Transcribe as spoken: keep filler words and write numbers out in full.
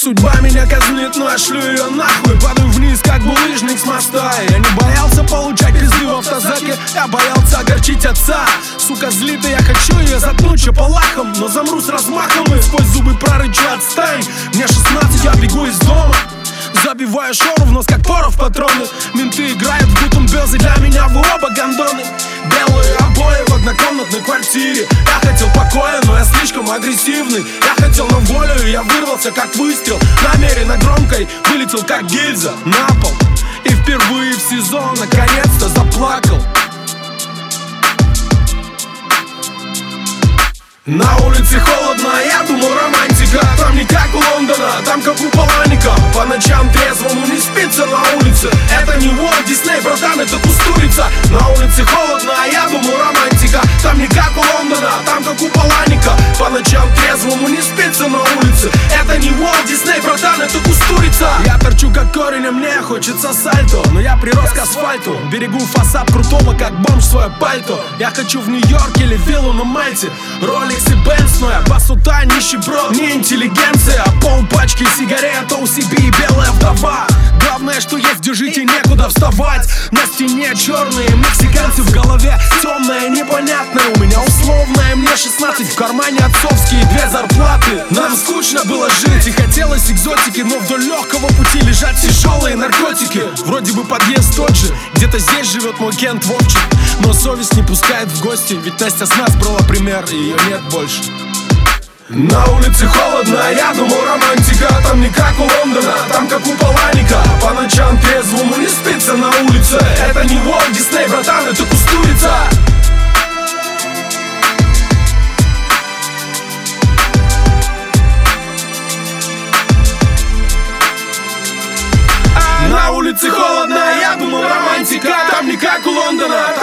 Судьба меня казнит, но я шлю ее нахуй. Падаю вниз, как булыжник с моста. Я не боялся получать пизды в автозаке, я боялся огорчить отца. Сука злитая, я хочу ее заткнуть чапалахом, но замру с размахом и сквозь зубы прорычу: отстань. Мне шестнадцать, я бегу из дома. Забиваю шору в нос, как порох патроны. Менты играют в гутум безы, для меня вы оба гондоны. Белые обои в однокомнатной квартире. Я хотел покоя, но я слишком агрессивный. Я хотел на волю, и я вырвался как выстрел. Намеренно громкой вылетел как гильза на пол. И впервые в сезон наконец-то заплакал. На улице холодно, я думал романтика. Там не как у Лондона, там как у Паланика. По ночам трезвому не спится на улице. Это не Уолт Дисней, братан, это Кустурица. На улице холодно, я думал романтика. Там не как у Лондона, там как у Паланика. По ночам трезвому не спится на улице. Это не Уолт Дисней, братан, это Кустурица. Я торчу как корень, а мне хочется сальто. Но я прирос к асфальту, берегу фасад крутого, как бомж свое пальто. Я хочу в Нью-Йорк или виллу на Мальте, Ролекс и Бенц, но я басута, нищеброд, не интеллигенция. Пол пачки сигарет, о си би и белая вдова. Главное, что есть, держите, некуда вставать. На стене черные мексиканцы, в голове темное, непонятное. У меня условное, мне шестнадцать, в кармане отцовские две зарплаты. Нам скучно было жить и хотелось экзотики, но вдоль легкого пути лежат тяжелые наркотики. Вроде бы подъезд тот же, где-то здесь живет мой Кент Вовчик, но совесть не пускает в гости, ведь Настя с нас брала пример, и ее нет больше. На улице холодно, я думал романтика. Там не как у Лондона, там как у Паланика. По ночам трезвому не спится на улице. Это не Уолт Дисней, братан, это Кустурица. На улице холодно, я думал романтика. Там не как у Лондона,